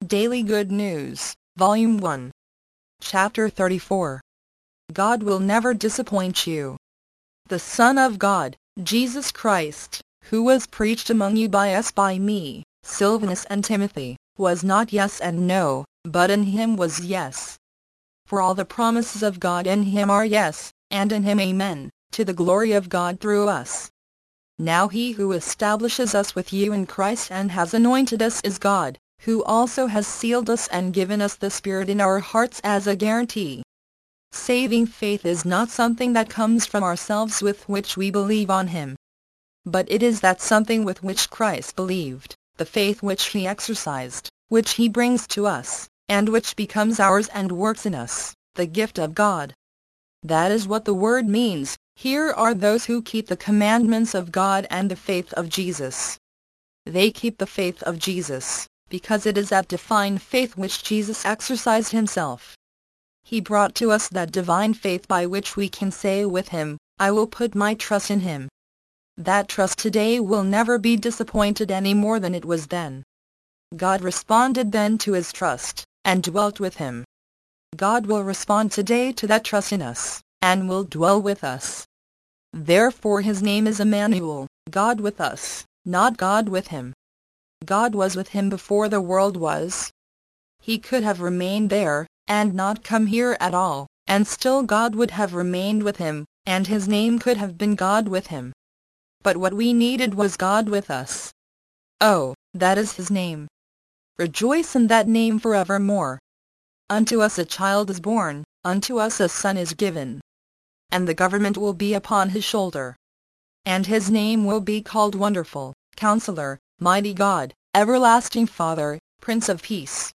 Daily Good News, Volume 1. Chapter 34. God will never disappoint you. The Son of God, Jesus Christ, who was preached among you by us by me, Silvanus and Timothy, was not yes and no, but in him was yes. For all the promises of God in him are yes, and in him amen, to the glory of God through us. Now he who establishes us with you in Christ and has anointed us is God, who also has sealed us and given us the Spirit in our hearts as a guarantee. Saving faith is not something that comes from ourselves with which we believe on him. But it is that something with which Christ believed, the faith which he exercised, which he brings to us, and which becomes ours and works in us, the gift of God. That is what the word means. Here are those who keep the commandments of God and the faith of Jesus. They keep the faith of Jesus, because it is that divine faith which Jesus exercised himself. He brought to us that divine faith by which we can say with him, I will put my trust in him. That trust today will never be disappointed any more than it was then. God responded then to his trust, and dwelt with him. God will respond today to that trust in us, and will dwell with us. Therefore his name is Emmanuel, God with us, not God with him. God was with him before the world was. He could have remained there, and not come here at all, and still God would have remained with him, and his name could have been God with him. But what we needed was God with us. Oh, that is his name. Rejoice in that name forevermore. Unto us a child is born, unto us a son is given. And the government will be upon his shoulder. And his name will be called Wonderful, Counselor, Mighty God, Everlasting Father, Prince of Peace.